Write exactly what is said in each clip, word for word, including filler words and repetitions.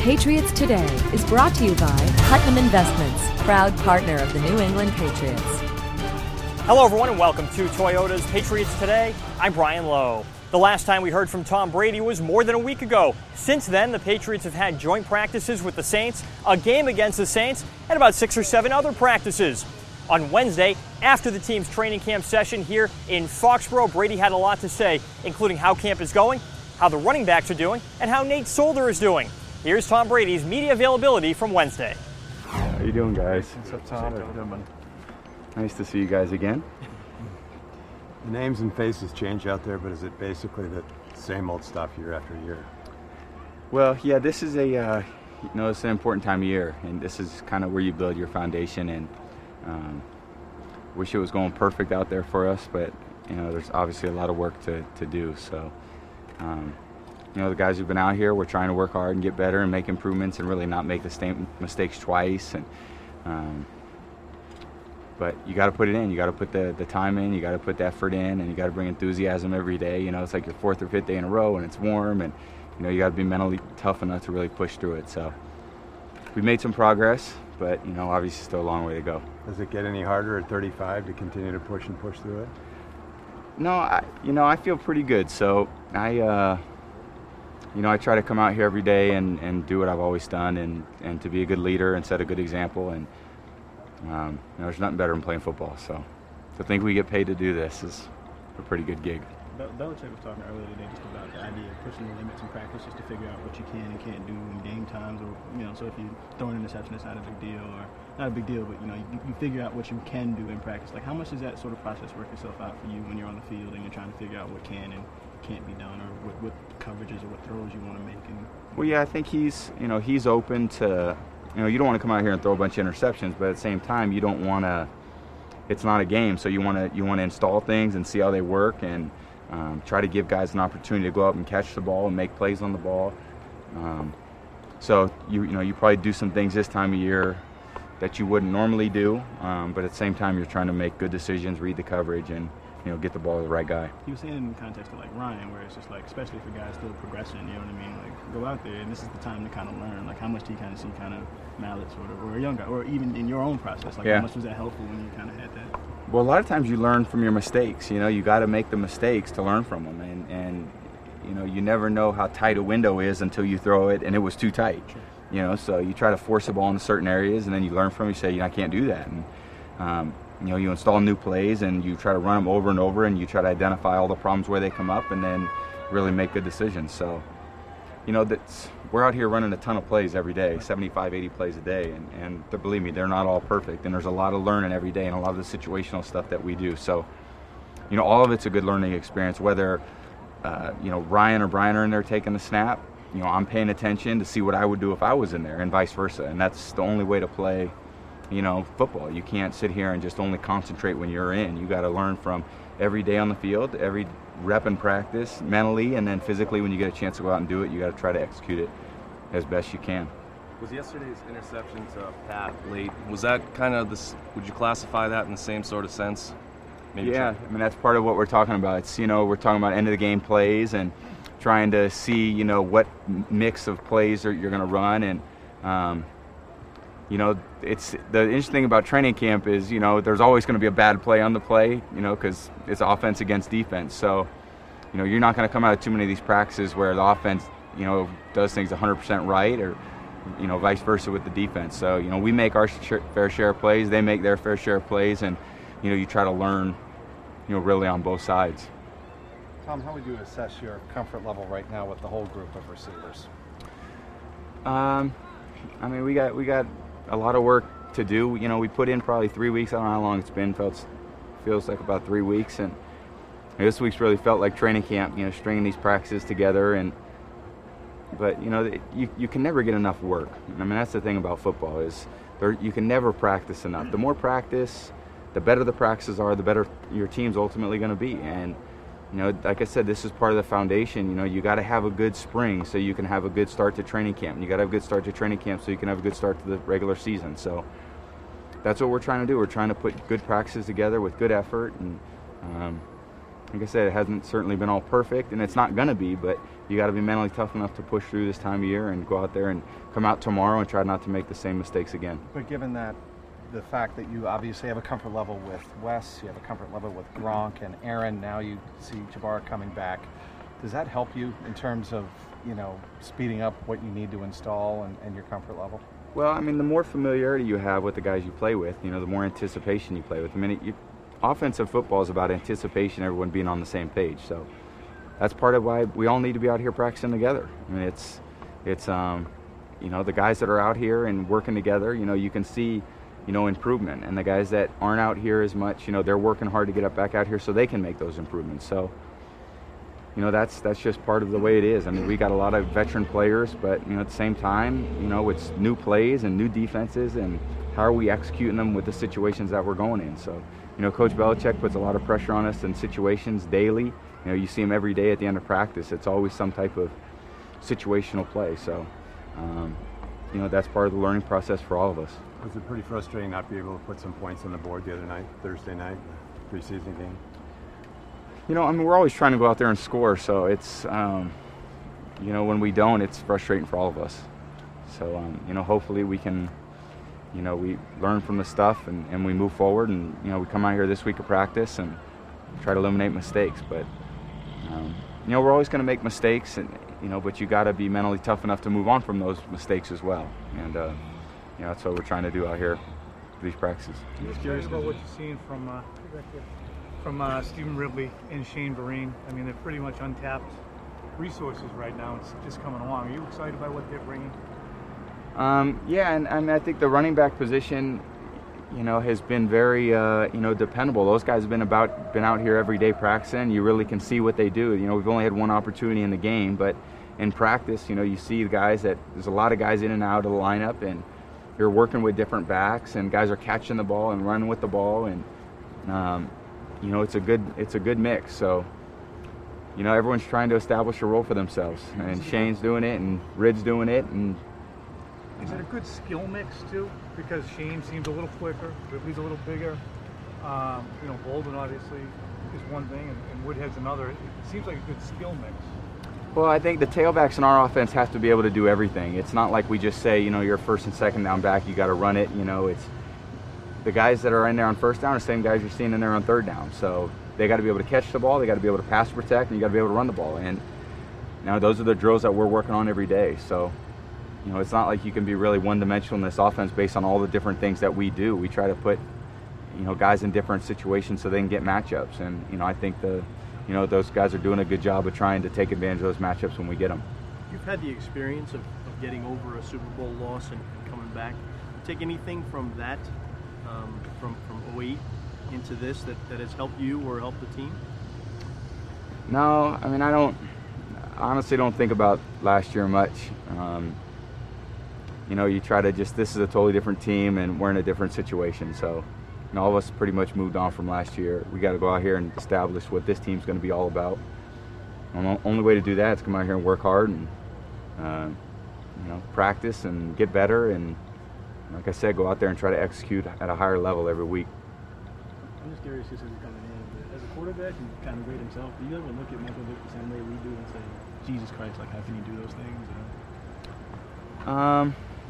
Patriots Today is brought to you by Putnam Investments, proud partner of the New England Patriots. Hello everyone and welcome to Toyota's Patriots Today. I'm Brian Lowe. The last time we heard from Tom Brady was more than a week ago. Since then, the Patriots have had joint practices with the Saints, a game against the Saints, and about six or seven other practices. On Wednesday, after the team's training camp session here in Foxborough, Brady had a lot to say, including how camp is going, how the running backs are doing, and how Nate Solder is doing. Here's Tom Brady's media availability from Wednesday. How you doing, guys? What's up, Tom? Nice to see you guys again. The names and faces change out there, but is it basically the same old stuff year after year? Well, yeah, this is a, uh, you know, it's an important time of year, and this is kind of where you build your foundation. And um, wish it was going perfect out there for us, but you know, there's obviously a lot of work to to do. So, um, you know, the guys who've been out here, we're trying to work hard and get better and make improvements, and really not make the same mistakes twice. And um, But you got to put it in. You got to put the, the time in. You got to put the effort in, and you got to bring enthusiasm every day. You know, it's like your fourth or fifth day in a row, and it's warm, and you know you got to be mentally tough enough to really push through it. So we made some progress, but you know, obviously still a long way to go. Does it get any harder at thirty-five to continue to push and push through it? No, I, you know, I feel pretty good. So I, uh, you know, I try to come out here every day and, and do what I've always done, and, and to be a good leader and set a good example. And Um, you know, there's nothing better than playing football, so to think we get paid to do this is a pretty good gig. Bel- Belichick was talking earlier today just about the idea of pushing the limits in practice just to figure out what you can and can't do in game times, or you know, so if you throw an interception, it's not a big deal, or not a big deal, but you know, you, you figure out what you can do in practice. Like, how much does that sort of process work itself out for you when you're on the field and you're trying to figure out what can and can't be done, or what, what coverages or what throws you want to make? And well, yeah, I think he's, you know, he's open to. You know, you don't want to come out here and throw a bunch of interceptions, but at the same time, you don't want to. It's not a game, so you want to you want to install things and see how they work, and um, try to give guys an opportunity to go up and catch the ball and make plays on the ball. Um, so you you know you probably do some things this time of year that you wouldn't normally do, um, but at the same time, you're trying to make good decisions, read the coverage, and you know get the ball to the right guy. he was saying in the context of like Ryan, where it's just like, especially for guys still progressing, you know what I mean? Like, go out there, and this is the time to kind of learn. Like, how much do you kind of see kind of Mallett sort of, or a young guy, or even in your own process? Like, yeah. How much was that helpful when you kind of had that? Well, a lot of times you learn from your mistakes. You know, you got to make the mistakes to learn from them, and and you know you never know how tight a window is until you throw it and it was too tight. Sure. You know, so you try to force the ball into certain areas, and then you learn from it. You say, you know, I can't do that, and um, you know, you install new plays and you try to run them over and over, and you try to identify all the problems where they come up, and then really make good decisions. So, you know, that's, we're out here running a ton of plays every day, seventy-five, eighty plays a day, and, and to believe me, they're not all perfect, and there's a lot of learning every day and a lot of the situational stuff that we do. So, you know, all of it's a good learning experience, whether, uh, you know, Ryan or Brian are in there taking the snap. You know, I'm paying attention to see what I would do if I was in there, and vice versa, and that's the only way to play, you know, football. You can't sit here and just only concentrate when you're in. You got to learn from every day on the field, every rep in practice, mentally, and then physically when you get a chance to go out and do it, you got to try to execute it as best you can. Was yesterday's interception to Pat late, was that kind of this, would you classify that in the same sort of sense? Maybe Yeah, try- I mean, that's part of what we're talking about. It's, you know, we're talking about end of the game plays and trying to see, you know, what mix of plays are, you're going to run. And, um, you know, it's the interesting thing about training camp is, you know, there's always going to be a bad play on the play, you know, because it's offense against defense. So, you know, you're not going to come out of too many of these practices where the offense, you know, does things one hundred percent right, or, you know, vice versa with the defense. So, you know, we make our sh- fair share of plays, they make their fair share of plays, and, you know, you try to learn, you know, really on both sides. Tom, how would you assess your comfort level right now with the whole group of receivers? Um, I mean, we got we got a lot of work to do. You know, we put in probably three weeks. I don't know how long it's been. Felt feels like about three weeks, and this week's really felt like training camp. You know, stringing these practices together, and but you know, you you can never get enough work. I mean, that's the thing about football is there, you can never practice enough. The more practice, the better the practices are, the better your team's ultimately going to be. And you know, like I said, this is part of the foundation. You know, you got to have a good spring so you can have a good start to training camp. And you got to have a good start to training camp so you can have a good start to the regular season. So that's what we're trying to do. We're trying to put good practices together with good effort, and um, like I said, it hasn't certainly been all perfect, and it's not going to be, but you got to be mentally tough enough to push through this time of year and go out there and come out tomorrow and try not to make the same mistakes again. But given that, the fact that you obviously have a comfort level with Wes, you have a comfort level with Gronk and Aaron, now you see Jabbar coming back, does that help you in terms of, you know, speeding up what you need to install and, and your comfort level? Well, I mean, the more familiarity you have with the guys you play with, you know, the more anticipation you play with. I mean, you, offensive football is about anticipation, everyone being on the same page. So that's part of why we all need to be out here practicing together. I mean, it's, it's, um, you know, the guys that are out here and working together, you know, you can see, you know, improvement. And the guys that aren't out here as much, you know, they're working hard to get up back out here so they can make those improvements. So, you know, that's that's just part of the way it is. I mean, we got a lot of veteran players, but, you know, at the same time, you know, it's new plays and new defenses, and how are we executing them with the situations that we're going in. So, you know, Coach Belichick puts a lot of pressure on us in situations daily. You know, you see him every day at the end of practice. It's always some type of situational play. So, um, you know, that's part of the learning process for all of us. Was it pretty frustrating not to be able to put some points on the board the other night, Thursday night, the preseason game? You know, I mean, we're always trying to go out there and score, so it's, um, you know, when we don't, it's frustrating for all of us. So, um, you know, hopefully we can, you know, we learn from the stuff and, and we move forward, and, you know, we come out here this week of practice and try to eliminate mistakes. But, um, you know, we're always going to make mistakes, and, you know, but you got to be mentally tough enough to move on from those mistakes as well. And, uh, you know, that's what we're trying to do out here for these practices. I'm just curious about what you're seeing from uh, from uh, Stephen Ridley and Shane Vereen. I mean, they're pretty much untapped resources right now. It's just coming along. Are you excited by what they're bringing? Um, yeah, and I mean, I think the running back position, you know, has been very, uh, you know, dependable. Those guys have been about been out here every day practicing. You really can see what they do. You know, we've only had one opportunity in the game, but in practice, you know, you see the guys that there's a lot of guys in and out of the lineup, and you're working with different backs, and guys are catching the ball and running with the ball, and um, you know, it's a good it's a good mix. So, you know, everyone's trying to establish a role for themselves, and Shane's doing it, and Rid's doing it, and is it a good skill mix too? Because Shane seems a little quicker, Ridley's a little bigger. Um, you know, Bolden obviously is one thing, and, and Woodhead's another. It seems like a good skill mix. Well, I think the tailbacks in our offense have to be able to do everything. It's not like we just say, you know, you're first and second down back, you got to run it. You know, it's the guys that are in there on first down are the same guys you're seeing in there on third down. So they got to be able to catch the ball, they got to be able to pass protect, and you got to be able to run the ball. And you know, those are the drills that we're working on every day. So, you know, it's not like you can be really one-dimensional in this offense based on all the different things that we do. We try to put, you know, guys in different situations so they can get matchups. And, you know, I think the You know, those guys are doing a good job of trying to take advantage of those matchups when we get them. You've had the experience of, of getting over a Super Bowl loss and, and coming back. Take anything from that, um, from from oh eight into this that, that has helped you or helped the team? No, I mean, I don't, I honestly don't think about last year much. Um, you know, you try to just, this is a totally different team and we're in a different situation. So, you know, all of us pretty much moved on from last year. We got to go out here and establish what this team's going to be all about. And the only way to do that is come out here and work hard and, uh, you know, practice and get better. And like I said, go out there and try to execute at a higher level every week. I'm just curious, just as you're coming in, as a quarterback and kind of grade himself, do you ever look at Michael Vick the same way we do and say, Jesus Christ, like, how can you do those things? You know? Um,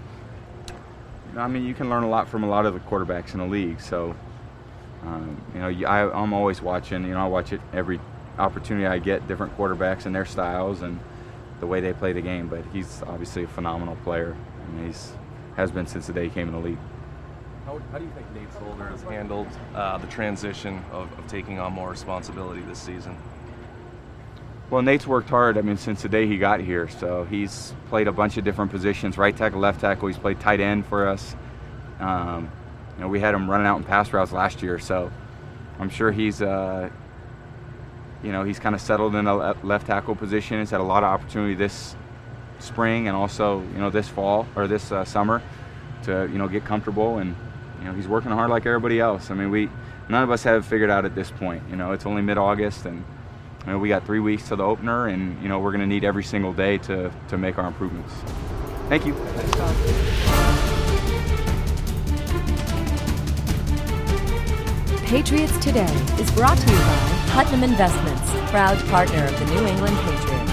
I mean, you can learn a lot from a lot of the quarterbacks in the league. So, um, you know, I, I'm always watching. You know, I watch it every opportunity I get, different quarterbacks and their styles and the way they play the game. But he's obviously a phenomenal player, and he's has been since the day he came in the league. How, how do you think Nate Solder has handled uh, the transition of, of taking on more responsibility this season? Well, Nate's worked hard, I mean, since the day he got here. So he's played a bunch of different positions, right tackle, left tackle. He's played tight end for us. Um, you know, we had him running out in pass routes last year, so I'm sure he's, uh, you know, he's kind of settled in a left tackle position. He's had a lot of opportunity this spring and also, you know, this fall or this uh, summer to, you know, get comfortable. And, you know, he's working hard like everybody else. I mean, we, none of us have it figured out at this point. You know, it's only mid-August, and you know, we got three weeks to the opener, and you know, we're going to need every single day to to make our improvements. Thank you. Patriots Today is brought to you by Putnam Investments, proud partner of the New England Patriots.